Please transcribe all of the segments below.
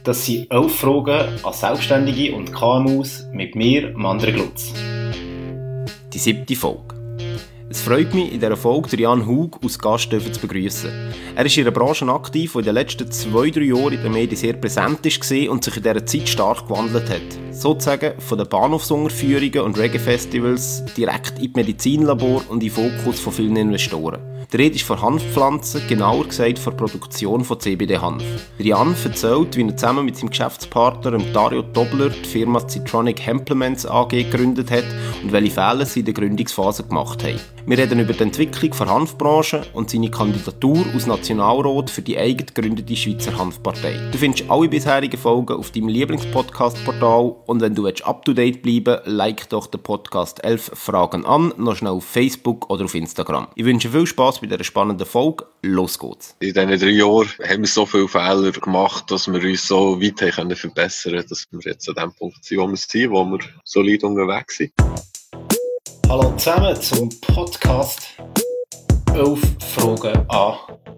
Das sind 11 Fragen an Selbstständige und KMUs mit mir, Mandre Glutz. Die 7. Folge. Es freut mich, in dieser Folge Jan Hug als Gast zu begrüßen. Er ist in einer Branche aktiv, die in den letzten 2-3 Jahren in den Medien sehr präsent war und sich in dieser Zeit stark gewandelt hat. Sozusagen von den Bahnhofsunterführungen und Reggae-Festivals direkt in die Medizinlabor und in den Fokus von vielen Investoren. Die Rede ist von Hanfpflanzen, genauer gesagt von der Produktion von CBD-Hanf. Jan erzählt, wie er zusammen mit seinem Geschäftspartner Dario Tobler die Firma Citronic Hemplements AG gegründet hat und welche Fehler sie in der Gründungsphase gemacht haben. Wir reden über die Entwicklung der Hanfbranche und seine Kandidatur als Nationalrat für die eigen gegründete Schweizer Hanfpartei. Du findest alle bisherigen Folgen auf deinem Lieblingspodcast-Portal und wenn du up-to-date bleiben willst, like doch den Podcast 11 Fragen an, noch schnell auf Facebook oder auf Instagram. Ich wünsche viel Spass bei dieser spannenden Folge. Los geht's! In diesen 3 Jahren haben wir so viele Fehler gemacht, dass wir uns so weit haben verbessern können, dass wir jetzt an dem Punkt sind, wo wir solid unterwegs sind. Hallo zusammen zum Podcast 11 Fragen an.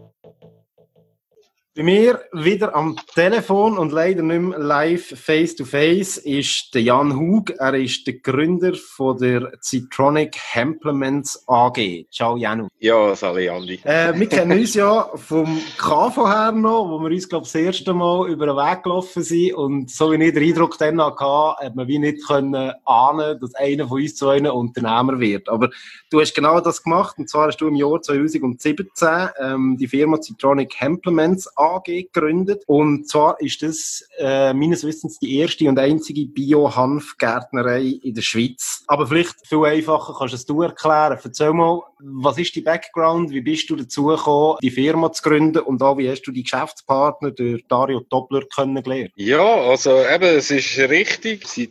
Bei mir wieder am Telefon und leider nicht mehr live face-to-face ist der Jan Hug. Er ist der Gründer von der Citronic Hemplements AG. Ciao Jan. Ja, salut Andi. Wir kennen uns ja vom KV her noch, wo wir uns, glaube ich, das erste Mal über den Weg gelaufen sind. Und so wie ich den Eindruck dann hatte, hat man wie nicht können ahnen, dass einer von uns zu einem Unternehmer wird. Aber du hast genau das gemacht. Und zwar hast du im Jahr 2017 die Firma Citronic Hemplements AG gegründet. Und zwar ist das meines Wissens die erste und einzige Bio-Hanfgärtnerei in der Schweiz. Aber vielleicht viel einfacher kannst du es du erklären. Erzähl mal, was ist dein Background? Wie bist du dazu gekommen, die Firma zu gründen? Und auch, wie hast du die Geschäftspartner, der Dario Tobler, kennengelernt? Ja, also eben, es ist richtig. Seit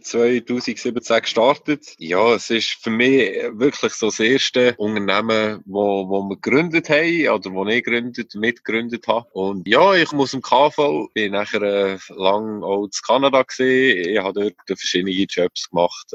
2017 gestartet. Ja, es ist für mich wirklich so das erste Unternehmen, wo wir gegründet haben, oder wo ich mitgegründet habe. Und ja, ich muss im KV, bin nachher lang auch in Kanada gewesen. Ich habe dort verschiedene Jobs gemacht.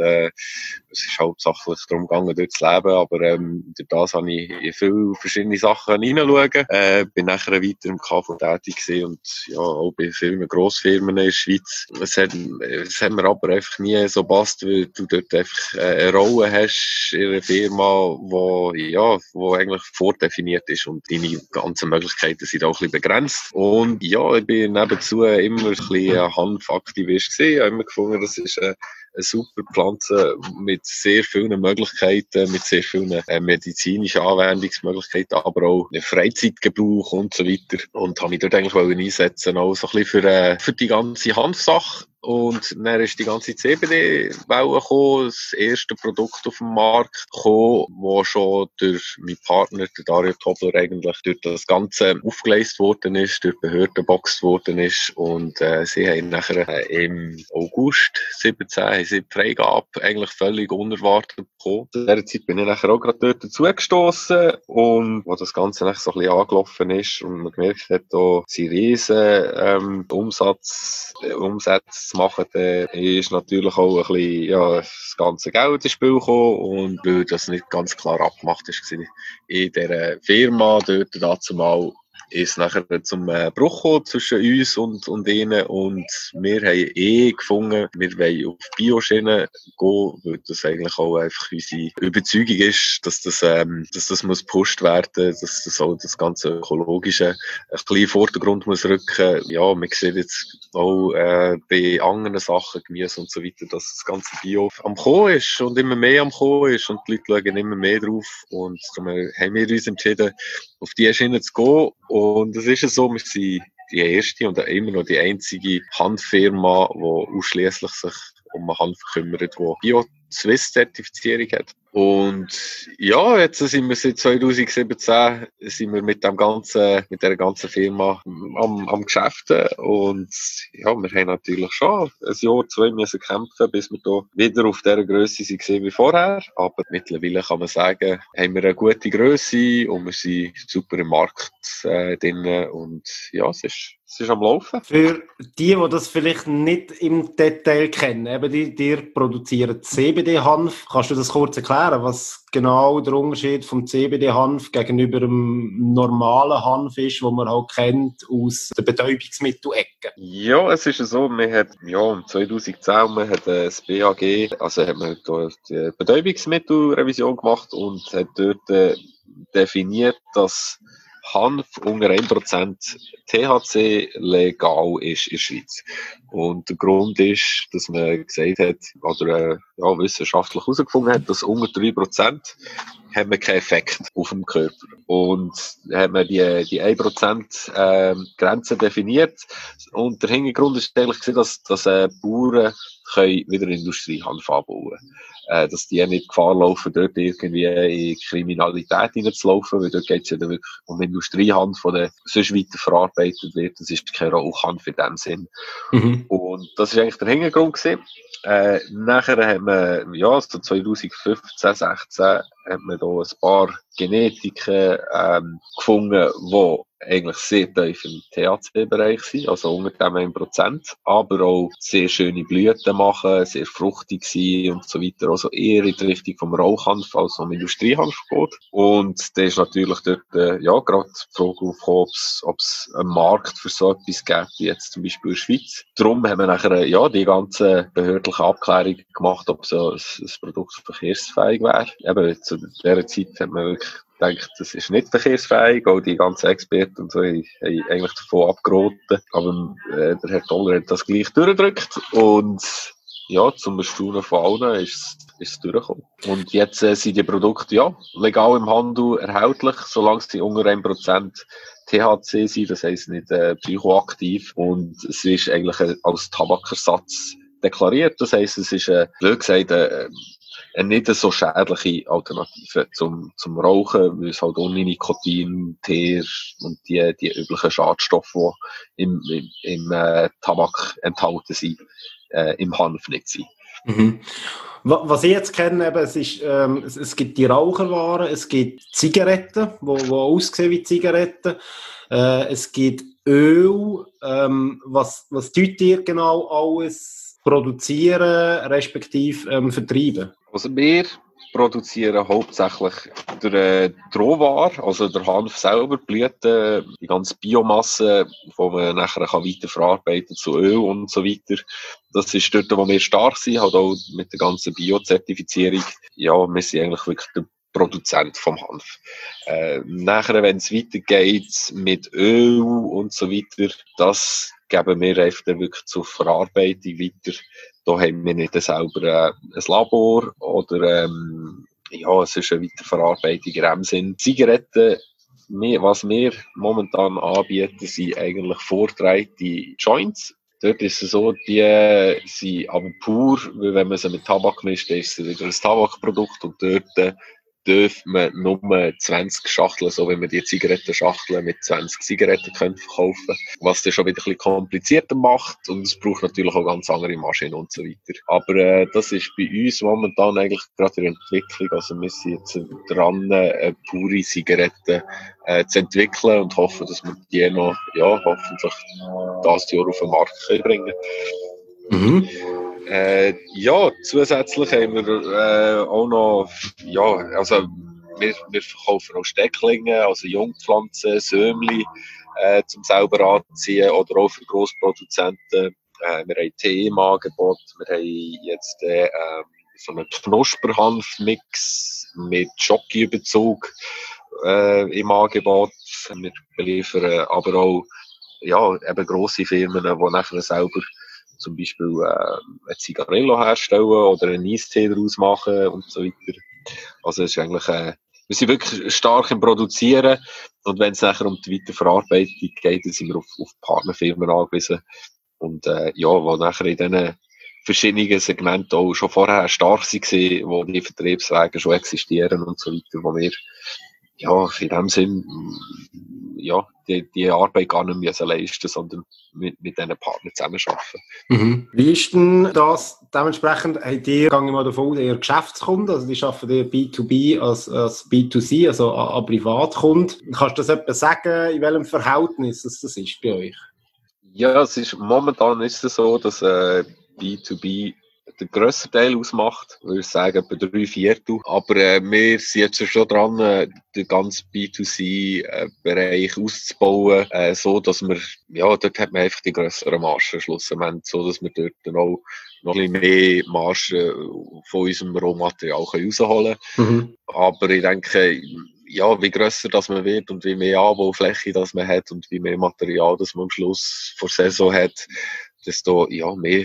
Es ist hauptsächlich darum gegangen, dort zu leben, aber durch das habe ich in viele verschiedene Sachen hineinschauen. Bin nachher weiter im KV tätig gewesen und ja, auch bei vielen Grossfirmen in der Schweiz. Es hat mir aber einfach nie so gepasst, weil du dort einfach eine Rolle hast in einer Firma, wo eigentlich vordefiniert ist und deine ganzen Möglichkeiten sind auch ein bisschen begrenzt. Und ja, ich bin nebenzu immer ein bisschen Hanfaktivist gewesen. Ich habe immer gefunden, das ist eine super Pflanze mit sehr vielen Möglichkeiten, mit sehr vielen medizinischen Anwendungsmöglichkeiten, aber auch Freizeitgebrauch und so weiter. Und habe mich dort eigentlich einsetzen, auch so ein bisschen für die ganze Hanfsache. Und dann ist die ganze CBD-Welle gekommen, das erste Produkt auf den Markt gekommen, wo schon durch meinen Partner, der Dario Tobler, eigentlich durch das Ganze aufgeleistet worden ist, durch die Behörden geboxt worden ist. Und sie haben nachher im August 2017 haben sie die Freigabe eigentlich völlig unerwartet bekommen. In dieser Zeit bin ich nachher auch gerade dort dazugestossen und wo das Ganze nachher so ein bisschen angelaufen ist und man gemerkt hat, da sind riesen Umsätze zu machen, ist natürlich auch ein bisschen, ja, das ganze Geld ins Spiel gekommen und weil das nicht ganz klar abgemacht ist, in dieser Firma dort dazu mal ist nachher zum Bruch gekommen zwischen uns und ihnen und wir haben gefunden, wir wollen auf Bioschiene gehen, weil das eigentlich auch einfach unsere Überzeugung ist, dass das muss gepusht werden, dass das auch das ganze Ökologische ein bisschen in den Vordergrund muss rücken. Ja, man sieht jetzt auch bei anderen Sachen, Gemüse und so weiter, dass das ganze Bio am Kommen ist und immer mehr am Kommen ist und die Leute schauen immer mehr drauf und darum haben wir uns entschieden, auf die Schiene zu gehen. Und es ist so, wir sind die erste und immer noch die einzige Hanffirma, die ausschliesslich sich um Hanf kümmert, die Bio-Swiss-Zertifizierung hat. Und ja, jetzt sind wir seit 2017 sind wir mit dieser ganzen Firma am Geschäften. Und ja, wir haben natürlich schon ein Jahr, 2 müssen kämpfen, bis wir da wieder auf dieser Grösse waren wie vorher. Aber mittlerweile kann man sagen, haben wir eine gute Grösse und wir sind super im Markt drin. Und ja, es ist am Laufen. Für die das vielleicht nicht im Detail kennen, eben die produzieren CBD CBD-Hanf. Kannst du das kurz erklären, was genau der Unterschied vom CBD-Hanf gegenüber dem normalen Hanf ist, den man halt kennt aus der Betäubungsmittelecke? Ja, es ist so, man hat, im 2010, man hat das BAG, also hat man dort die Betäubungsmittelrevision gemacht und hat dort definiert, dass Hanf unter 1% THC legal ist in der Schweiz. Und der Grund ist, dass man gesagt hat, oder wissenschaftlich herausgefunden hat, dass unter 3% haben wir keinen Effekt auf dem Körper. Und dann hat man die 1% Grenze definiert. Und der Hintergrund ist eigentlich gewesen, dass Bauern können wieder Industriehanf anbauen. Dass die nicht Gefahr laufen, dort irgendwie in Kriminalität hineinzulaufen, weil dort geht es ja dann wirklich um Industriehanf, die dann sonst weiter verarbeitet wird. Das ist kein Rauchhanf in dem Sinn. Mhm. Und das ist eigentlich der Hintergrund gewesen. Nachher haben wir, so 2015, 16, hat man da ein paar Genetiken gefunden, die eigentlich sehr tief im THC-Bereich sind, also unter dem 1%, aber auch sehr schöne Blüten machen, sehr fruchtig sein und so weiter, also eher in die Richtung vom Rauchhanf als vom Industriehanf geht. Und da ist natürlich dort, gerade die Frage aufgekommen, ob es einen Markt für so etwas gibt, wie jetzt zum Beispiel in der Schweiz. Darum haben wir nachher, die ganze behördliche Abklärung gemacht, ob so ein Produkt verkehrsfähig wäre. Eben, zu dieser Zeit hat man wirklich gedacht, das ist nicht verkehrsfähig. Auch die ganzen Experten und so haben eigentlich davon abgeraten. Aber der Herr Toller hat das gleich durchgedrückt. Und zum Erstaunen von allen ist es durchgekommen. Und jetzt sind die Produkte legal im Handel erhältlich, solange sie unter 1% THC sind. Das heisst nicht psychoaktiv. Und es ist eigentlich als Tabakersatz deklariert. Das heisst, es ist, blöd gesagt, eine nicht so schädliche Alternative zum Rauchen, weil es halt ohne Nikotin, Teer und die üblichen Schadstoffe, die im Tabak enthalten sind, im Hanf nicht sind. Mhm. Was ich jetzt kenne, eben, es gibt die Raucherwaren, es gibt Zigaretten, die aussehen wie Zigaretten, es gibt Öl, was tut ihr genau alles produzieren, respektive vertreiben? Also wir produzieren hauptsächlich die Rohware, also der Hanf selber, Blüten, die ganze Biomasse, die man nachher weiterverarbeiten kann zu Öl und so weiter. Das ist dort, wo wir stark sind, halt auch mit der ganzen Bio-Zertifizierung. Ja, wir sind eigentlich wirklich der Produzent vom Hanf. Nachher, wenn es weitergeht mit Öl und so weiter, das geben wir einfach wirklich zur Verarbeitung weiter. Da haben wir nicht selber ein Labor oder es ist eine Weiterverarbeitung in dem Sinn. Zigaretten, was wir momentan anbieten, sind eigentlich vorgedrehte Joints. Dort ist es so, die sind aber pur, weil wenn man sie mit Tabak mischt, dann ist es wieder ein Tabakprodukt und dort dürfen man nur 20 Schachteln, so wie man die Zigarettenschachteln mit 20 Zigaretten verkaufen, was das schon wieder ein bisschen komplizierter macht und es braucht natürlich auch ganz andere Maschinen und so weiter. Aber das ist bei uns momentan eigentlich gerade in der Entwicklung, also wir sind jetzt dran, pure Zigaretten zu entwickeln und hoffen, dass wir die noch, hoffentlich das Jahr auf den Markt bringen können. Mhm. Zusätzlich haben wir auch noch, also wir verkaufen auch Stecklinge, also Jungpflanzen, Sämli zum selber anziehen oder auch für Grossproduzenten. Wir haben Tee im Angebot, wir haben jetzt so einen Knusperhanf-Mix mit Schokiüberzug im Angebot. Wir beliefern aber auch eben grosse Firmen, die nachher selber zum Beispiel ein Zigarillo herstellen oder einen Eistee daraus machen und so weiter. Also es ist eigentlich, wir sind wirklich stark im Produzieren und wenn es nachher um die Weiterverarbeitung geht, dann sind wir auf Partnerfirmen angewiesen und wo nachher in diesen verschiedenen Segmenten auch schon vorher stark waren, wo die Vertriebswege schon existieren und so weiter, wo wir in dem Sinn die Arbeit gar nicht mehr leisten, sondern mit diesen Partnern zusammenarbeiten. Mhm. Wie ist denn das dementsprechend? Habt ihr, gehe ich mal davon aus, eher Geschäftskunden, also die arbeiten eher B2B als B2C, also an Privatkunden. Kannst du das etwas sagen, in welchem Verhältnis das ist bei euch? Ja, momentan ist es so, dass B2B den grössten Teil ausmacht. Ich würde sagen, etwa 3/4. Aber wir sind jetzt schon dran, den ganzen B2C-Bereich auszubauen, so dass wir, ja, dort hat man einfach die grösseren Margen schlussendlich, so dass wir dort dann auch noch ein bisschen mehr Margen von unserem Rohmaterial rausholen können. Aber ich denke, ja, wie grösser das man wird und wie mehr Anbaufläche das man hat und wie mehr Material das man am Schluss vor Saison hat, desto mehr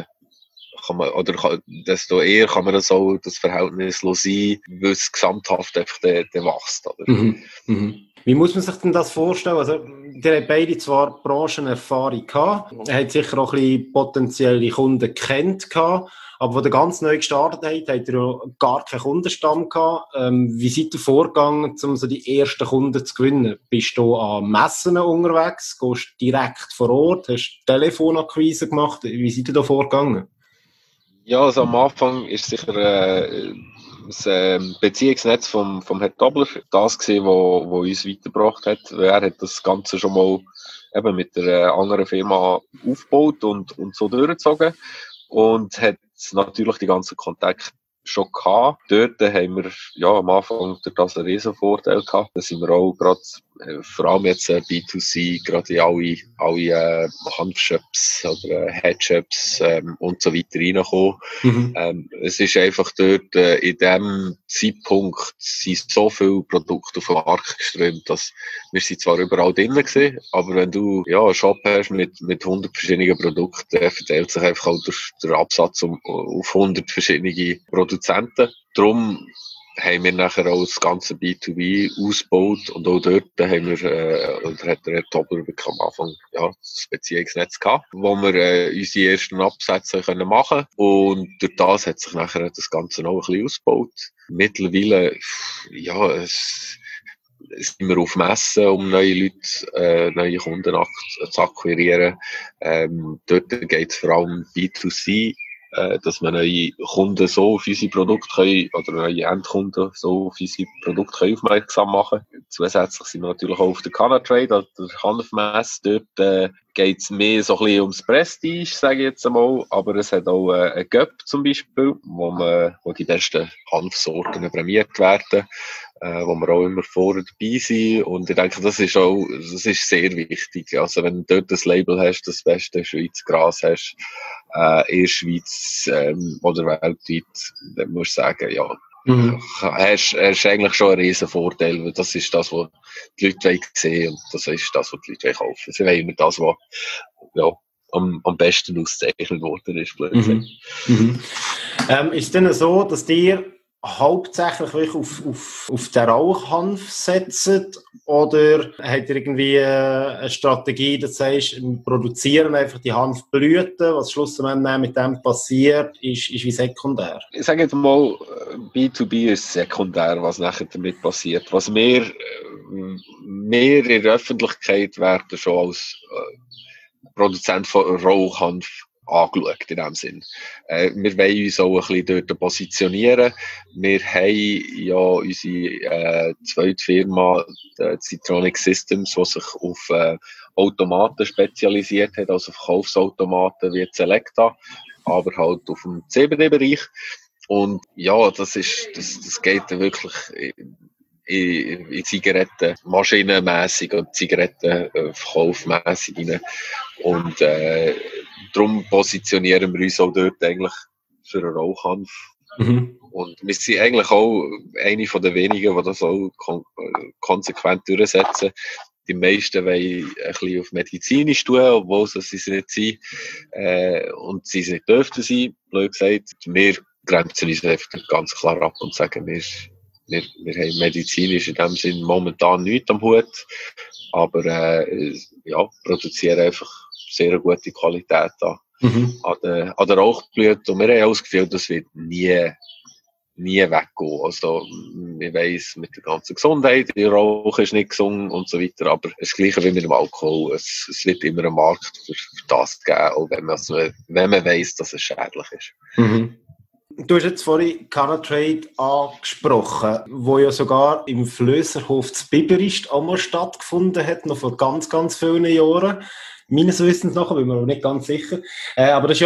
desto eher kann man das auch, das Verhältnis sein, weil es gesamthaft einfach der wächst. Oder? Wie muss man sich denn das vorstellen? Also, ihr habt beide zwar Branchenerfahrung gehabt, ihr habt sicher auch ein bisschen potenzielle Kunden gekannt gehabt, aber wo ihr ganz neu gestartet habt, habt ihr ja gar keinen Kundenstamm gehabt. Wie seid ihr vorgegangen, um so die ersten Kunden zu gewinnen? Bist du an Messen unterwegs? Gehst du direkt vor Ort? Hast du Telefonakquise gemacht? Wie seid ihr da vorgegangen? Ja, also am Anfang ist sicher das Beziehungsnetz vom Herrn Tobler das gewesen, wo uns weitergebracht hat. Er hat das Ganze schon mal eben mit einer anderen Firma aufgebaut und so durchgezogen und hat natürlich die ganzen Kontakte schon gehabt. Dort haben wir ja am Anfang durch das einen riesen Vorteil gehabt. Da sind wir auch gerade, vor allem jetzt B2C, gerade in alle Hanfshops oder Headshops und so weiter reingekommen. Es ist einfach dort, in dem Zeitpunkt sind so viele Produkte auf den Markt geströmt, dass wir sind zwar überall drinnen gewesen, aber wenn du einen Shop hast mit 100 verschiedenen Produkten, verteilt sich einfach auch der Absatz auf 100 verschiedene Produzenten. Darum haben wir nachher auch das ganze B2B ausgebaut und auch dort haben wir, hat der Herr Tobler wirklich am Anfang das Beziehungsnetz gehabt, wo wir unsere ersten Absätze können machen, und durch das hat sich nachher das Ganze noch ein bisschen ausgebaut. Mittlerweile, sind wir auf Messen, um neue Leute, neue Kunden zu akquirieren. Dort geht es vor allem B2C, dass wir neue Kunden so auf unsere Produkte können, oder neue Endkunden so auf unsere Produkte können aufmerksam machen. Zusätzlich sind wir natürlich auch auf der Canatrade, also der Hanfmesse. Dort geht es mehr so ein bisschen ums Prestige, sage ich jetzt einmal. Aber es hat auch ein Göpp zum Beispiel, wo die besten Hanfsorten prämiert werden, wo wir auch immer vorne dabei sind. Und ich denke, das ist sehr wichtig. Also wenn du dort das Label hast, das beste Schweizer Gras hast, in der Schweiz oder weltweit, dann musst du sagen, hast eigentlich schon einen riesen Vorteil, weil das ist das, was die Leute sehen, und das ist das, was die Leute kaufen. Sie wollen immer das, was am besten ausgezeichnet worden ist. Ist es denn so, dass ihr hauptsächlich auf den Rauchhanf setzt, oder habt ihr irgendwie eine Strategie, dass du sagst, wir produzieren einfach die Hanfblüten, was schlussendlich mit dem passiert, ist wie sekundär? Ich sage jetzt mal, B2B ist sekundär, was nachher damit passiert. Was wir in der Öffentlichkeit werden schon als Produzent von Rauchhanf angeschaut, in dem Sinn. Wir wollen uns auch ein bisschen dort positionieren. Wir haben ja unsere zweite Firma, Citronic Systems, die sich auf Automaten spezialisiert hat, also Verkaufsautomaten wie Selecta, aber halt auf dem CBD-Bereich. Und ja, das geht dann wirklich in Zigaretten maschinenmässig und Zigarettenverkaufmässig rein. Und darum positionieren wir uns auch dort eigentlich für einen Rauchhanf. Und wir sind eigentlich auch eine von den wenigen, die das auch konsequent durchsetzen. Die meisten wollen ein bisschen auf medizinisch tun, obwohl sie es nicht sind. Und sie es nicht dürften sein, blöd gesagt. Wir grenzen uns einfach ganz klar ab und sagen, wir haben medizinisch in dem Sinn momentan nichts am Hut, aber produzieren einfach sehr gute Qualität an der Rauchblüte. Und wir haben auch das Gefühl, das wird nie weggehen. Also, ich weiss, mit der ganzen Gesundheit, die Rauch ist nicht gesund und so weiter, aber das Gleiche wie mit dem Alkohol. Es wird immer einen Markt für das geben, auch wenn man weiss, dass es schädlich ist. Du hast jetzt vorhin Canatrade angesprochen, wo ja sogar im Flößerhof zu Biberist auch mal stattgefunden hat, noch vor ganz, ganz vielen Jahren. Meines Wissens nach, bin mir aber nicht ganz sicher. Aber das ist ja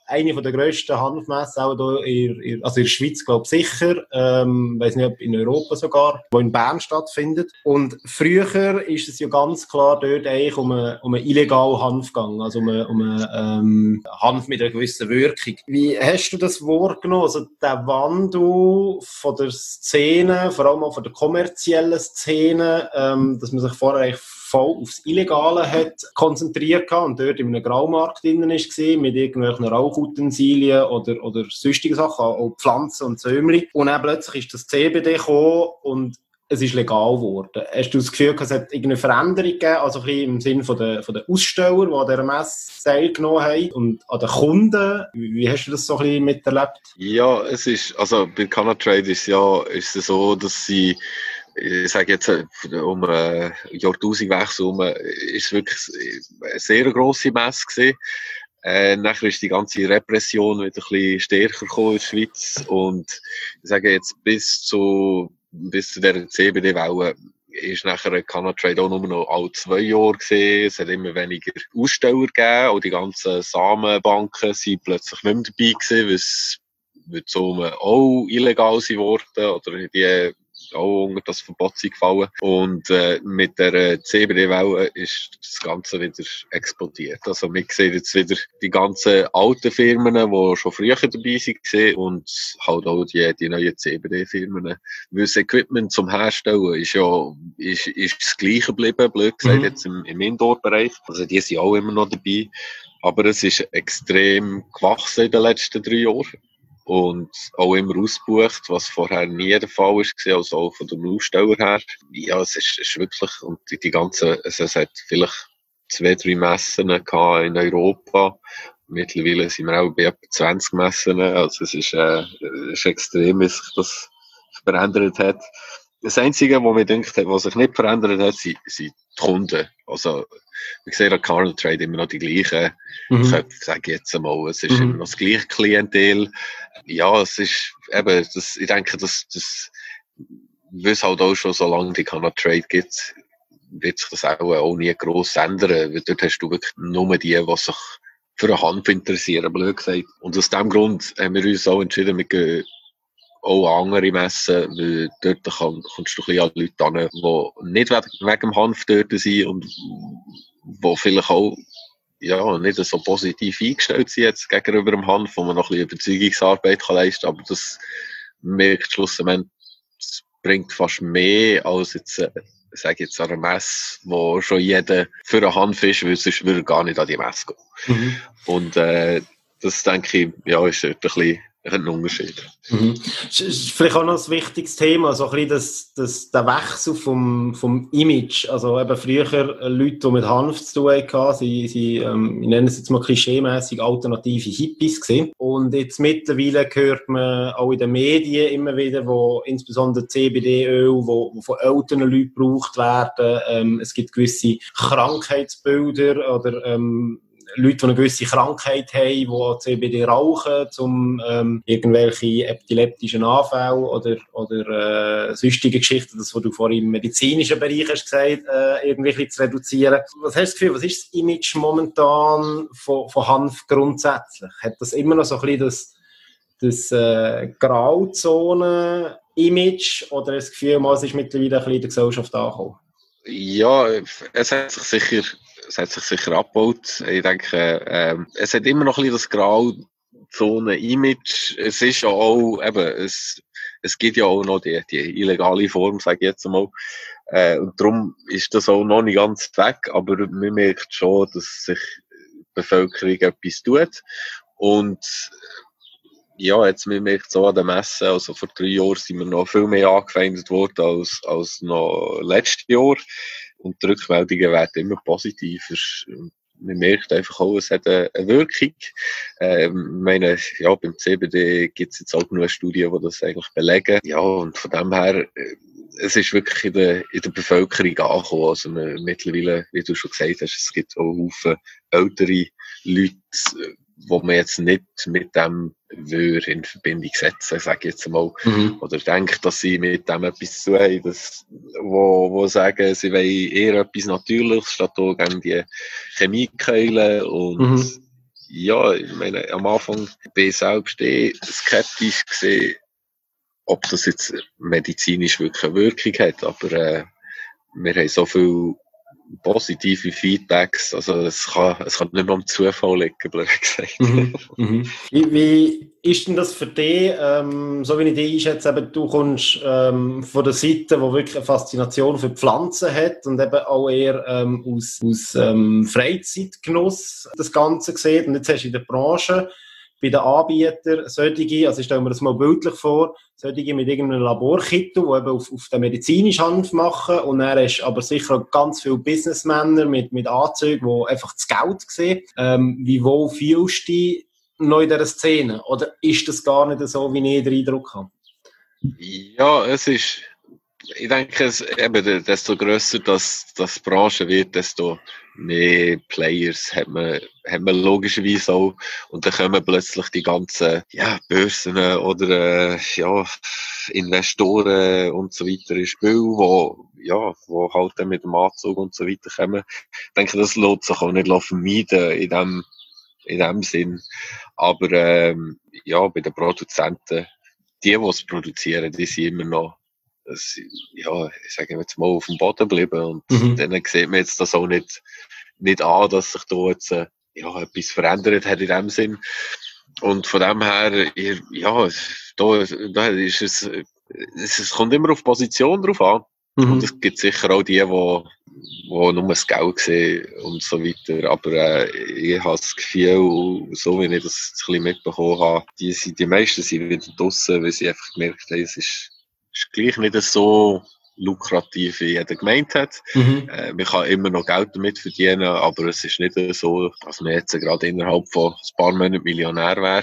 eine der grössten Hanfmessen, auch hier in der Schweiz, glaube ich, sicher. Weiss nicht, ob in Europa sogar, die in Bern stattfindet. Und früher ist es ja ganz klar dort eigentlich um einen illegalen Hanf gegangen, also um einen Hanf mit einer gewissen Wirkung. Wie hast du das wahrgenommen? Also der Wandel von der Szene, vor allem auch von der kommerziellen Szene, dass man sich vorher eigentlich voll aufs Illegale hat konzentriert und dort in einem Graumarkt drin war, mit irgendwelchen Rauchutensilien oder sonstigen Sachen, auch Pflanzen und Säumli. Und dann plötzlich ist das CBD gekommen und es ist legal geworden. Hast du das Gefühl, es hat irgendeine Veränderung gegeben, also ein bisschen im Sinne von den Aussteller, die an dieser Messe teilgenommen haben, und an den Kunden? Wie hast du das so ein bisschen miterlebt? Ja, es ist, also bei Canatrade ist es so, dass sie, ich sage jetzt, um Jahrtausendwechsel herum, ist wirklich eine sehr grosse Messe gewesen. Nachher ist die ganze Repression wieder ein bisschen stärker gekommen in der Schweiz. Und ich sage jetzt, bis zu dieser CBD-Welle ist nachher Canatrade auch nur noch alle 2 Jahre gewesen. Es hat immer weniger Aussteller gegeben. Auch die ganzen Samenbanken sind plötzlich nicht mehr dabei gewesen, weil so auch illegal sind worden oder die auch unter das Verbot sind gefallen. Und mit der CBD-Welle ist das Ganze wieder explodiert. Also wir sehen jetzt wieder die ganzen alten Firmen, die schon früher dabei waren, und halt auch die neuen CBD-Firmen. Weil das Equipment zum Herstellen ist das Gleiche geblieben, blöd gesagt, jetzt im Indoor-Bereich. Also die sind auch immer noch dabei. Aber es ist extrem gewachsen in den letzten 3 Jahren. Und auch immer ausgebucht, was vorher nie der Fall war, also auch von den Aussteller her. Ja, es ist wirklich, und die ganzen, es hat vielleicht 2, 3 Messen gehabt in Europa. Mittlerweile sind wir auch bei etwa 20 Messen. Also es ist extrem, wie sich das verändert hat. Das Einzige, was mir denkt, was sich nicht verändert hat, sind die Kunden. Also, wir sehen an Canatrade immer noch die gleichen Köpfe, sage ich jetzt einmal. Es ist immer noch das gleiche Klientel. Ja, es ist eben, ich denke, das weil es halt auch schon so lange die Canatrade gibt, wird sich das auch nie gross ändern. Weil dort hast du wirklich nur die sich für eine Hanf interessieren, blöd gesagt. Und aus dem Grund haben wir uns auch entschieden, wir gehen auch andere Messen, weil dort kommst du ein bisschen an Leute an, die nicht wegen dem Hanf dort sind und die vielleicht auch nicht so positiv eingestellt sind jetzt gegenüber dem Hanf, wo man noch ein bisschen Überzeugungsarbeit leisten kann, aber das merkt schlussendlich, das bringt fast mehr als jetzt, sage jetzt an einer Messe, wo schon jeder für einen Hanf ist, weil sonst würde er gar nicht an die Messe gehen. Und das denke ich, ist dort ein bisschen ein Unterschied. Das ist vielleicht auch noch ein wichtiges Thema, so ein bisschen der Wechsel vom Image. Also eben früher Leute, die mit Hanf zu tun hatten, sie ich nenne es jetzt mal klischeemässig alternative Hippies gewesen. Und jetzt mittlerweile hört man auch in den Medien immer wieder, wo insbesondere CBD-Öl, wo von älteren Leuten gebraucht werden. Es gibt gewisse Krankheitsbilder oder Leute, die eine gewisse Krankheit haben, die CBD rauchen, um irgendwelche epileptischen Anfälle oder sonstige Geschichten, das, was du vorhin im medizinischen Bereich hast gesagt, irgendwie zu reduzieren. Was hast du das Gefühl, was ist das Image momentan von Hanf grundsätzlich? Hat das immer noch so ein bisschen das Grauzone-Image, oder das Gefühl, es ist mittlerweile ein bisschen in der Gesellschaft angekommen? Ja, es hat sich sicher abgebaut. Ich denke, es hat immer noch ein bisschen das Grauzone-Image. Es ist ja auch, eben, es gibt ja auch noch die illegale Form, sage ich jetzt mal. Und darum ist das auch noch nicht ganz weg, aber man merkt schon, dass sich die Bevölkerung etwas tut. Und ja, jetzt man merkt so an der Messe, also vor 3 Jahren sind wir noch viel mehr angefeindet worden als noch letztes Jahr. Und die Rückmeldungen werden immer positiver. Man merkt einfach auch, es hat eine Wirkung. Ich meine, ja, beim CBD gibt es jetzt auch genug Studien, die das eigentlich belegen. Ja, und von dem her, es ist wirklich in der Bevölkerung angekommen. Also mittlerweile, wie du schon gesagt hast, es gibt auch Haufen ältere Leute, wo man jetzt nicht mit dem in Verbindung setzen, sage ich jetzt mal. Oder denkt, dass sie mit dem etwas zu haben, wo sagen, sie wollen eher etwas Natürliches, statt auch gegen die Chemiekeulen. Und Ja, ich meine, am Anfang bin ich selbst skeptisch gesehen, ob das jetzt medizinisch wirklich eine Wirkung hat, aber wir haben so viel positive Feedbacks, also es kann nicht mehr am Zufall liegen, blöd gesagt. Wie ist denn das für dich, so wie ich dich einschätze, eben, du kommst von der Seite, die wirklich eine Faszination für Pflanzen hat und eben auch eher aus Freizeitgenuss das Ganze sieht, und jetzt hast du in der Branche bei den Anbietern solche, also ich stelle mir das mal bildlich vor, solche mit irgendeinem Laborkittel, die eben auf den medizinischen Hanf machen, und dann hast du aber sicher auch ganz viele Businessmänner mit Anzügen, die einfach das Geld sehen. Wie wohl fühlst du dich noch in dieser Szene? Oder ist das gar nicht so, wie ich den Eindruck habe? Ja, ich denke, eben, desto grösser das Branche wird, desto mehr Players hat man logischerweise auch. Und dann kommen plötzlich die ganzen, Börsen oder, Investoren und so weiter ins Spiel, wo halt dann mit dem Anzug und so weiter kommen. Ich denke, das lässt sich auch nicht vermeiden in dem Sinn. Aber, bei den Produzenten, die es produzieren, die sind immer noch, ich sage jetzt mal, auf dem Boden geblieben. Und dann sieht man jetzt das auch nicht an, dass sich da jetzt etwas verändert hat in dem Sinn. Und von dem her, da ist es kommt immer auf Position drauf an. Und es gibt sicher auch die nur das Geld sehen und so weiter. Aber ich habe das Gefühl, so wie ich das ein bisschen mitbekommen habe, die meisten sind wieder draussen, weil sie einfach gemerkt haben, es ist gleich nicht so lukrativ, wie jeder gemeint hat. Man kann immer noch Geld damit verdienen, aber es ist nicht so, dass man jetzt gerade innerhalb von ein paar Monaten Millionär wäre.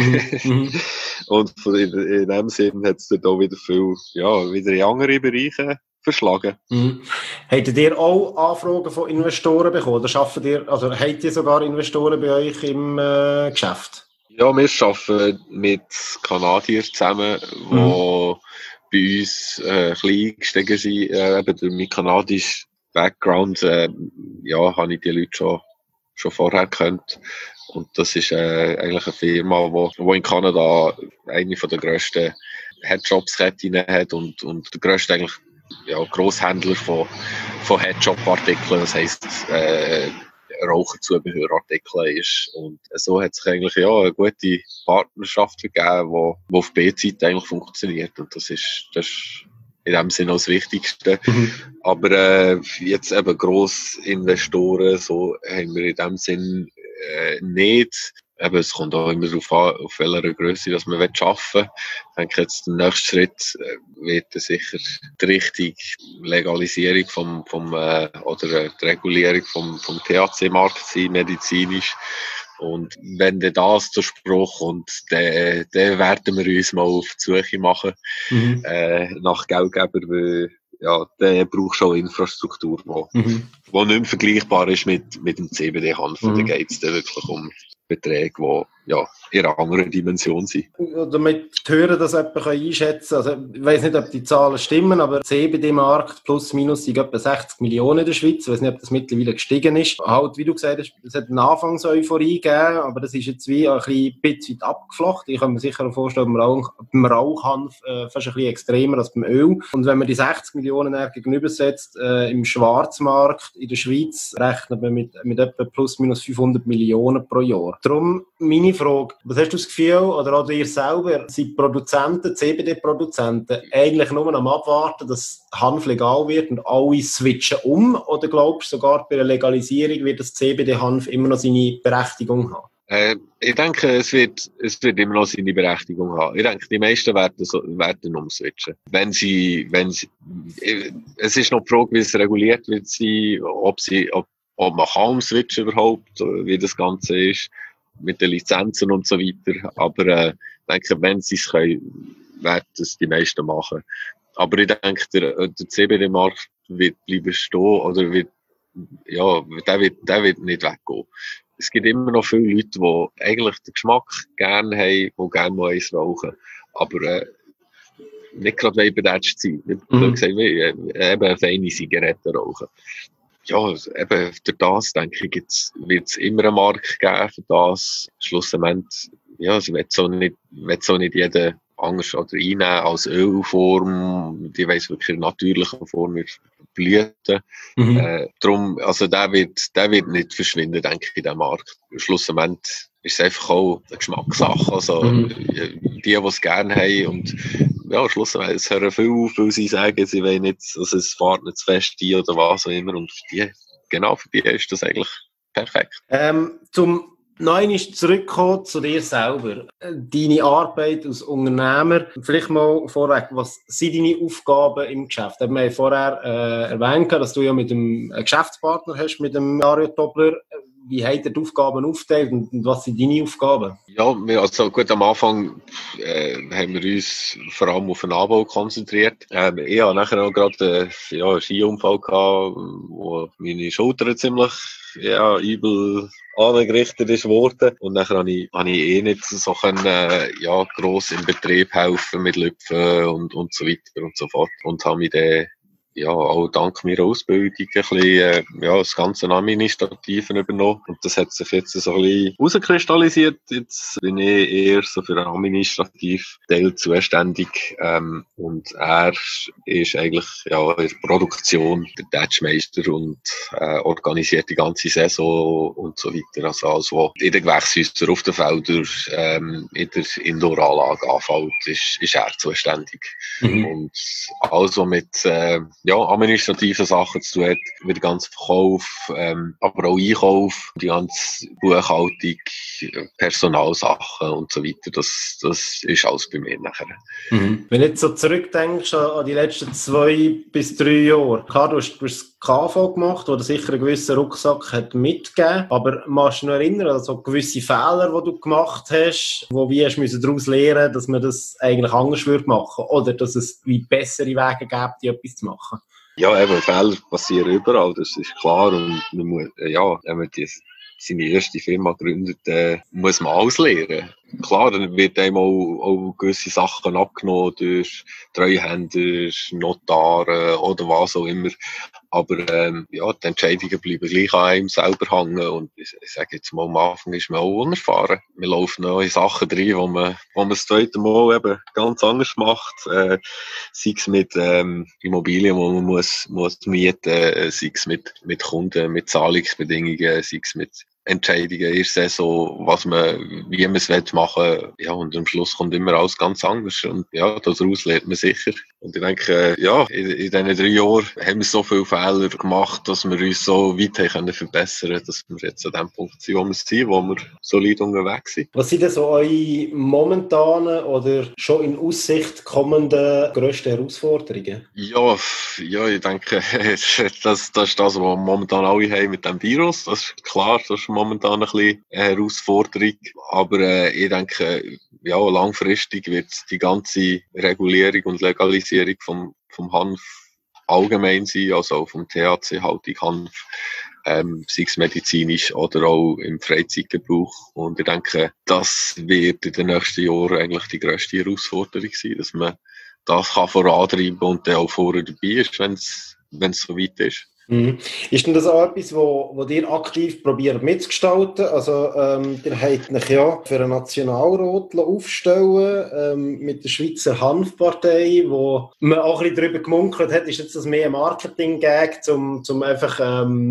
Und in dem Sinn hat es dann auch wieder viel, wieder in andere Bereiche verschlagen. Habt ihr auch Anfragen von Investoren bekommen? Oder habt ihr sogar Investoren bei euch im Geschäft? Ja, wir arbeiten mit Kanadiern zusammen, die bei uns klein gestiegen sind. Eben durch meinen kanadischen Background habe ich die Leute schon vorher gekannt. Und das ist eigentlich eine Firma, die in Kanada eine der grössten Headshops-Ketten hat und der grösste eigentlich Grosshändler von Headshop-Artikeln, das heisst Raucherzubehörartikel ist. Und so hat sich eigentlich eine gute Partnerschaft gegeben, die auf B-Seite eigentlich funktioniert. Und das ist in dem Sinne auch das Wichtigste. Aber jetzt eben Grossinvestoren, so haben wir in dem Sinn nicht. Eben, es kommt auch immer darauf an, auf welcher Grösse dass man arbeiten will. Ich denke, jetzt der nächste Schritt wird sicher die Richtung Legalisierung oder die Regulierung vom THC-Markt sein, medizinisch. Und wenn dann das zur Sprache kommt, dann werden wir uns mal auf die Suche machen nach Geldgebern, weil der braucht schon Infrastruktur, die nicht mehr vergleichbar ist mit dem CBD-Hanf. Da geht es dann wirklich um Beträge, die in einer anderen Dimension sind. Damit hören, dass jemand einschätzen kann. Also, ich weiss nicht, ob die Zahlen stimmen, aber der CBD-Markt plus minus sind etwa 60 Millionen in der Schweiz. Ich weiss nicht, ob das mittlerweile gestiegen ist. Halt, wie du gesagt hast, es hat eine Anfangseuphorie gegeben, aber das ist jetzt wie ein bisschen abgeflacht. Ich kann mir sicher vorstellen, beim Rauchhanf fast ein bisschen extremer als beim Öl. Und wenn man die 60 Millionen gegenübersetzt, im Schwarzmarkt in der Schweiz, rechnet man mit etwa plus minus 500 Millionen pro Jahr. Darum meine Frage, was hast du das Gefühl, oder auch ihr selber, sind Produzenten, CBD-Produzenten, eigentlich nur am Abwarten, dass Hanf legal wird und alle switchen um? Oder glaubst du, sogar bei der Legalisierung wird das CBD-Hanf immer noch seine Berechtigung haben? Ich denke, es wird immer noch seine Berechtigung haben. Ich denke, die meisten werden umswitchen. Es ist noch die Frage, wie es reguliert wird sein, ob man kann umswitchen überhaupt, wie das Ganze ist, mit den Lizenzen und so weiter. Aber ich denke, wenn sie es können, werden es die meisten machen. Aber ich denke, der CBD-Markt wird bleiben stehen oder der wird nicht weggehen. Es gibt immer noch viele Leute, die eigentlich den Geschmack gerne haben, die gerne mal eins rauchen. Aber nicht gerade überdatscht sein. Eben eine feine Zigarette rauchen. ja, eben durch das, denke ich, wird es immer einen Markt geben für das. Schlussendlich, ja, also wird so nicht jeder anders oder einnehmen als Ölform. Die weiss wirklich in natürlicher Form mit Blüten. Drum, also der wird nicht verschwinden, denke ich, in diesem Markt. Schlussendlich ist es einfach auch eine Geschmackssache. Also, die es gerne haben und, ja, schlussendlich, es hören viele auf, weil sie sagen, sie wollen nicht, also es fährt nicht zu fest ein oder was auch immer und für die ist das eigentlich perfekt. Zum Nein ist zurückkommen zu dir selber. Deine Arbeit als Unternehmer. Vielleicht mal vorweg, was sind deine Aufgaben im Geschäft? Wir haben vorher erwähnt, dass du ja mit einem Geschäftspartner hast, mit dem Mario Tobler. Wie habt ihr die Aufgaben aufgeteilt und was sind deine Aufgaben? Ja, also gut, am Anfang haben wir uns vor allem auf den Anbau konzentriert. Ich hatte nachher auch gerade einen Skiunfall gehabt, wo meine Schulter ziemlich übel angerichtet ist worden. Und nachher habe ich nicht so können, gross im Betrieb helfen mit Lüpfen und so weiter und so fort. Und habe mich dann auch dank meiner Ausbildung ein bisschen, das ganze Administrative übernommen. Und das hat sich jetzt so ein bisschen herauskristallisiert. Jetzt bin ich eher so für den administrativen Teil zuständig. Und er ist eigentlich, in der Produktion der Tatschmeister und, organisiert die ganze Saison und so weiter. Also alles, was in den Gewächshäusern auf den Feldern, in der Indoor-Anlage anfällt, ist er zuständig. Und alles, was mit, administrative Sachen zu tun hat, wie der ganze Verkauf, aber auch Einkauf, die ganze Buchhaltung, Personalsachen und so weiter, das ist alles bei mir nachher. Wenn du jetzt so zurückdenkst an die letzten 2 bis 3 Jahre, klar, du hast das KV gemacht, wo dir sicher einen gewissen Rucksack hat mitgegeben, aber magst du dich noch erinnern, also gewisse Fehler, die du gemacht hast, wie hast du daraus lernen, dass man das eigentlich anders machen würde oder dass es wie bessere Wege gibt, die etwas zu machen? Ja, eben, Fehler passieren überall, das ist klar. Und man muss, wenn man seine erste Firma gründet, muss man alles lernen. Klar, dann wird einem auch gewisse Sachen abgenommen durch Treuhänder, Notare oder was auch immer. Aber die Entscheidungen bleiben gleich an einem selber hängen. Und ich sage jetzt mal, am Anfang ist man auch unerfahren. Wir laufen noch in Sachen rein, wo man das zweite Mal eben ganz anders macht. Sei es mit Immobilien, wo man muss mieten, sei es mit Kunden, mit Zahlungsbedingungen, sei es mit Entscheidungen in der Saison, wie man es machen will. Ja, und am Schluss kommt immer alles ganz anders. Und ja, daraus lernt man sicher. Und ich denke, in diesen 3 Jahren haben wir so viele Fehler gemacht, dass wir uns so weit haben verbessern können, dass wir jetzt an dem Punkt sind, wo wir solid unterwegs sind. Was sind denn so eure momentanen oder schon in Aussicht kommenden grössten Herausforderungen? Ja, ich denke, das ist das, was wir momentan alle haben mit dem Virus. Das ist klar, das ist momentan ein bisschen eine Herausforderung. Aber ich denke, langfristig wird die ganze Regulierung und Legalisierung vom Hanf allgemein sein, also auch vom THC-haltigen Hanf, sei es medizinisch oder auch im Freizeitgebrauch. Und ich denke, das wird in den nächsten Jahren eigentlich die grösste Herausforderung sein, dass man das kann vorantreiben und dann auch vorher dabei ist, wenn es so weit ist. Ist denn das auch etwas, wo ihr aktiv probiert mitzugestalten? Also, ihr habt euch ja für einen Nationalrat aufstellen mit der Schweizer Hanfpartei, wo man auch ein bisschen darüber gemunkelt hat, ist jetzt das mehr ein Marketing-Gag, um einfach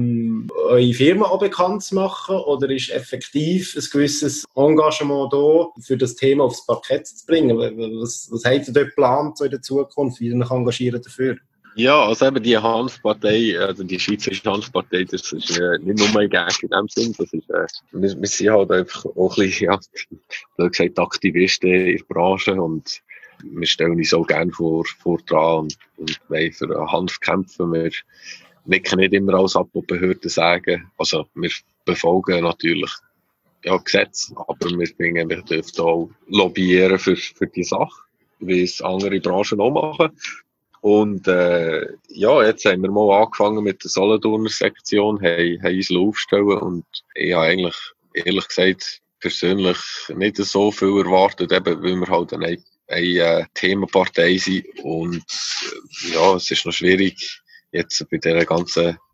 eure Firma auch bekannt zu machen? Oder ist effektiv ein gewisses Engagement da, für das Thema aufs Parkett zu bringen? Was habt ihr dort geplant so in der Zukunft, wie ihr euch engagiert dafür? Ja, also eben die Hanfpartei, also die Schweizerische Hanfpartei, das ist nicht nur ein Gag in dem Sinn, das ist, wir sind halt einfach auch ein bisschen, gesagt, Aktivisten in der Branche und wir stellen uns auch gerne vor dran und wollen für den Hanf kämpfen. Wir nicken nicht immer alles ab, was Behörden sagen. Also wir befolgen natürlich Gesetze, aber wir dürfen auch lobbyieren für die Sache, wie es andere Branchen auch machen. Und jetzt haben wir mal angefangen mit der Solothurner Sektion, haben uns aufstellen und ich habe eigentlich, ehrlich gesagt, persönlich nicht so viel erwartet, eben, weil wir halt eine Themenpartei sind und es ist noch schwierig, jetzt bei dieser ganzen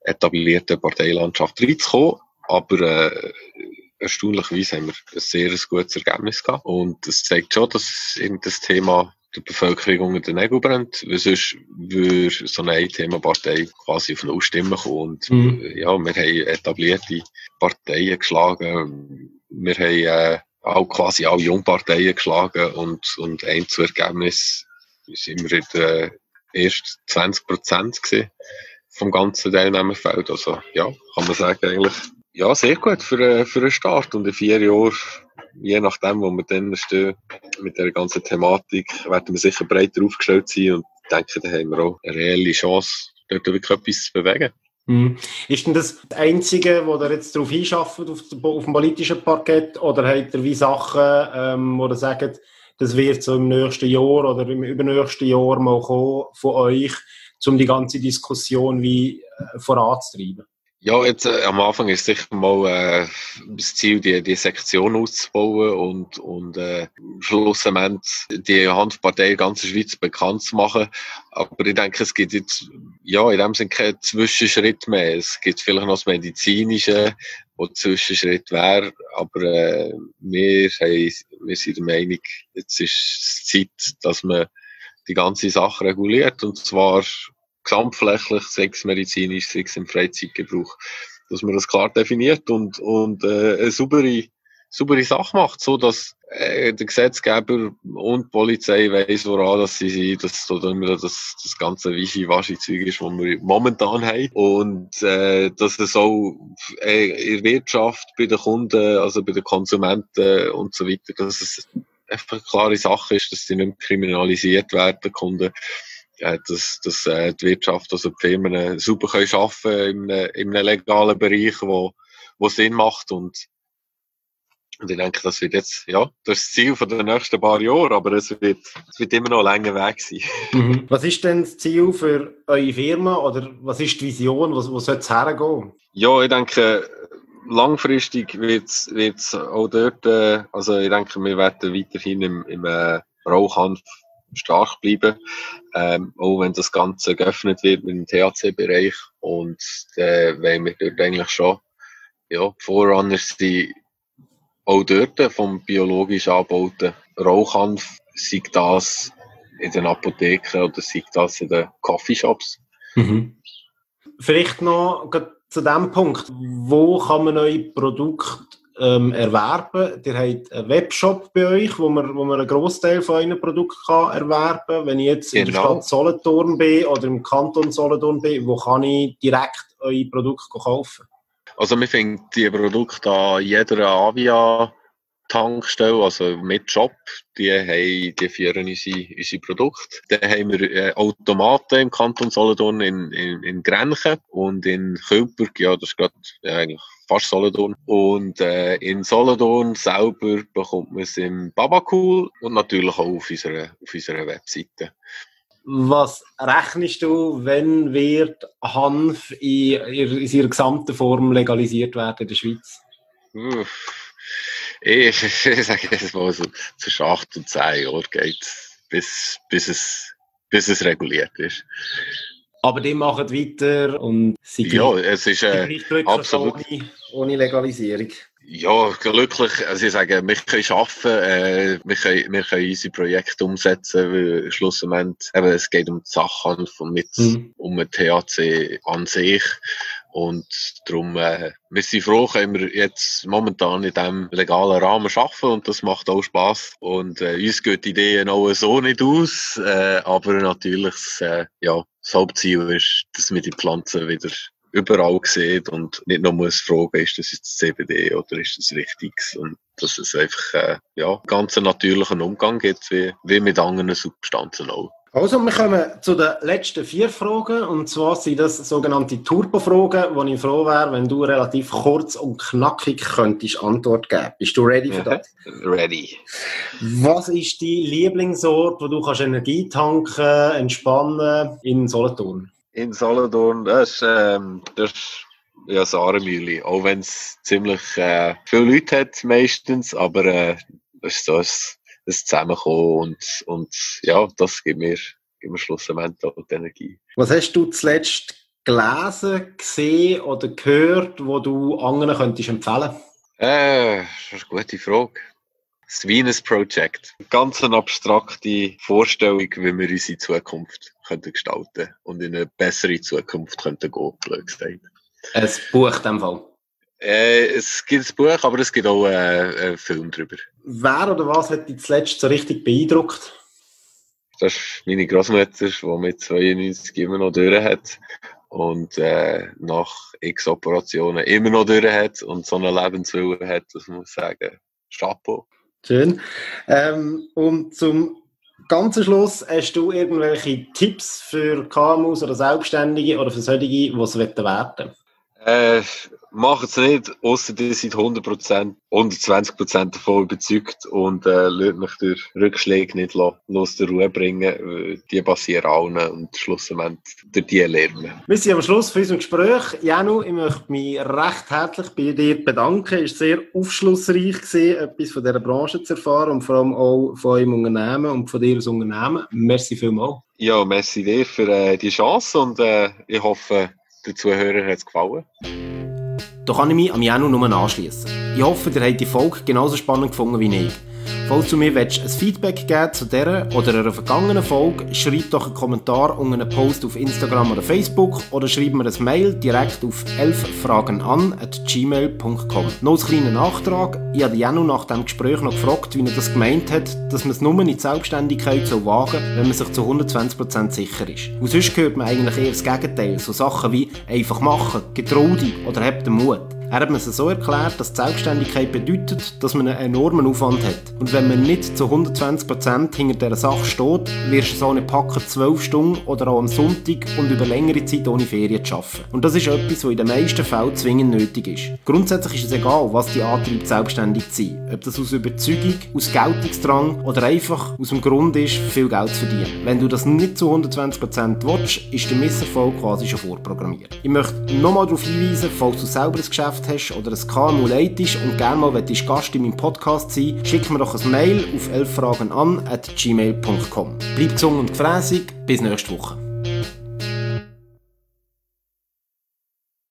etablierten Parteilandschaft reinzukommen. Aber erstaunlicherweise haben wir ein sehr gutes Ergebnis gehabt. Und das zeigt schon, dass eben das Thema der Bevölkerung unter den Nägeln brennt. Weil sonst würde so eine Ein-Thema-Partei quasi auf Null Stimmen kommen. Und ja, wir haben etablierte Parteien geschlagen. Wir haben auch quasi alle Jungparteien geschlagen. Und Einzelergebnis sind wir in der ersten 20% gewesen vom ganzen Teilnehmerfeld. Also ja, kann man sagen eigentlich, ja, sehr gut für einen Start. Und in 4 Jahren, je nachdem, wo wir dann stehen, mit der ganzen Thematik, werden wir sicher breiter aufgestellt sein und denke, da haben wir auch eine reelle Chance, dort wirklich etwas zu bewegen. Ist denn das Einzige, wo ihr jetzt darauf hinschafft, auf dem politischen Parkett, oder habt ihr wie Sachen, wo ihr sagt, das wird so im nächsten Jahr oder im übernächsten Jahr mal kommen von euch, um die ganze Diskussion wie voranzutreiben? Ja, jetzt am Anfang ist sicher mal das Ziel, die Sektion auszubauen und schlussendlich die Hanfpartei in der ganzen Schweiz bekannt zu machen. Aber ich denke, es gibt jetzt ja in dem Sinne keinen Zwischenschritt mehr. Es gibt vielleicht noch das Medizinische, wo der Zwischenschritt wäre. Aber wir sind der Meinung, jetzt ist es Zeit, dass man die ganze Sache reguliert, und zwar gesamtflächig, sei es medizinisch, sei es im Freizeitgebrauch, dass man das klar definiert und eine saubere Sache macht, so dass der Gesetzgeber und die Polizei weiss, woran dass sie sind, dass das ganze Wischi-Waschi-Zeug ist, was wir momentan haben, und dass es auch in der Wirtschaft, bei den Kunden, also bei den Konsumenten und so weiter, dass es einfach eine klare Sache ist, dass sie nicht mehr kriminalisiert werden, Kunden. Dass die Wirtschaft, also die Firmen super können arbeiten in einem legalen Bereich, wo Sinn macht, und ich denke, das wird jetzt, ja, das ist das Ziel der nächsten paar Jahre, aber es wird immer noch ein langer Weg sein. Was ist denn das Ziel für eure Firma, oder was ist die Vision, wo soll es hergehen? Ja, ich denke, langfristig wird's auch dort, also ich denke, wir werden weiterhin im Rauchhanf stark bleiben, auch wenn das Ganze geöffnet wird mit dem THC-Bereich, und wollen wir dort eigentlich schon, ja, Vorrunner sind auch dort vom biologisch angebauten Rauchhanf, sei das in den Apotheken oder sei das in den Coffeeshops. Vielleicht noch zu dem Punkt, wo kann man eure Produkte erwerben? Ihr habt einen Webshop bei euch, wo man einen Grossteil von euren Produkten kann erwerben kann. Wenn ich jetzt in der Stadt Solothurn bin oder im Kanton Solothurn bin, wo kann ich direkt eure Produkte kaufen? Also wir finden die Produkte an jeder Avia-Tankstelle, also mit Shop, die führen unsere Produkte. Dann haben wir Automaten im Kanton Solothurn in Grenchen und in Kölberg, ja, das ist gerade eigentlich fast Solothurn. Und in Solothurn selber bekommt man es im Babacool und natürlich auch auf unserer Webseite. Was rechnest du, wenn wird Hanf in seiner gesamten Form legalisiert werden in der Schweiz? Ich sage jetzt mal so, zwischen 8 und 10 Jahren geht bis es reguliert ist. Aber die machen weiter und sie es ist absolut ohne Legalisierung. Ja, glücklich. Also ich sage, wir können arbeiten, wir können unsere Projekte umsetzen, weil schlussendlich eben, es geht um die Sachhandel um den THC an sich. Und darum, wir sind froh, können wir jetzt momentan in diesem legalen Rahmen arbeiten, und das macht auch Spass. Und uns gehen die Ideen auch so nicht aus, aber natürlich, das Hauptziel ist, dass wir die Pflanzen wieder überall sieht und nicht nur muss fragen, ist das jetzt CBD oder ist das Richtiges, und dass es einfach ganz einen natürlichen Umgang gibt, wie mit anderen Substanzen auch. Also, wir kommen zu den letzten 4 Fragen, und zwar sind das sogenannte Turbo-Fragen, wo ich froh wäre, wenn du relativ kurz und knackig könntest Antwort geben. Bist du ready für das? Ready. Was ist dein Lieblingsort, wo du kannst Energie tanken, entspannen in Solothurn? In Solothurn, das ist ja Sarenmühle, auch wenn es ziemlich viele Leute hat meistens, aber das ist so ein Zusammenkommen, und ja, das gibt mir schlussendlich auch die Energie. Was hast du zuletzt gelesen, gesehen oder gehört, wo du anderen könntest empfehlen? Das ist eine gute Frage. Das Venus Project. Ganz eine abstrakte Vorstellung, wie wir unsere Zukunft könnten gestalten und in eine bessere Zukunft könnten gehen, blöd gesagt. Ein Buch in dem Fall. Es gibt ein Buch, aber es gibt auch einen Film darüber. Wer oder was hat dich zuletzt so richtig beeindruckt? Das ist meine Großmutter, die mit 92 immer noch durch hat und nach x Operationen immer noch durch hat und so einen Lebenswillen hat, das muss ich sagen. Chapeau. Schön. Und zum ganzen Schluss, hast du irgendwelche Tipps für KMUs oder Selbstständige oder für solche, die es werden wollen? Macht es nicht, ausser ihr seid 120% davon überzeugt und lasst mich durch Rückschläge nicht los der Ruhe bringen. Die passieren allen und schlussendlich durch die lernen. Wir sind am Schluss von unserem Gespräch. Janu, ich möchte mich recht herzlich bei dir bedanken. Es war sehr aufschlussreich, etwas von dieser Branche zu erfahren und vor allem auch von eurem Unternehmen und von dir als Unternehmen. Merci vielmals. Ja, merci dir für die Chance und ich hoffe, den Zuhörern hat es gefallen. Da kann ich mich am Janu nur anschließen. Ich hoffe, ihr habt die Folge genauso spannend gefunden wie ich. Falls du mir ein Feedback geben zu dieser oder einer vergangenen Folge, schreib doch einen Kommentar unter einen Post auf Instagram oder Facebook oder schreib mir ein Mail direkt auf 11fragenan@gmail.com. Noch ein kleiner Nachtrag. Ich habe Janu nach dem Gespräch noch gefragt, wie er das gemeint hat, dass man es nur in die Selbstständigkeit wagen soll, wenn man sich zu 120% sicher ist. Und sonst hört man eigentlich eher das Gegenteil. So Sachen wie einfach machen, getrau dich oder hab den Mut. Er hat mir so erklärt, dass die Selbstständigkeit bedeutet, dass man einen enormen Aufwand hat. Und wenn man nicht zu 120% hinter dieser Sache steht, wirst du es auch nicht packen, 12 Stunden oder auch am Sonntag und über längere Zeit ohne Ferien zu arbeiten. Und das ist etwas, was in den meisten Fällen zwingend nötig ist. Grundsätzlich ist es egal, was dich antreibt, selbstständig zu sein. Ob das aus Überzeugung, aus Geltungsdrang oder einfach aus dem Grund ist, viel Geld zu verdienen. Wenn du das nicht zu 120% willst, ist der Misserfolg quasi schon vorprogrammiert. Ich möchte nochmal darauf hinweisen, falls du selber ein Geschäft hast oder ein KMU leitest und gerne mal Gast in meinem Podcast sein, schick mir doch ein Mail auf 11fragenan@gmail.com. Bleib gesund und gefräßig, bis nächste Woche.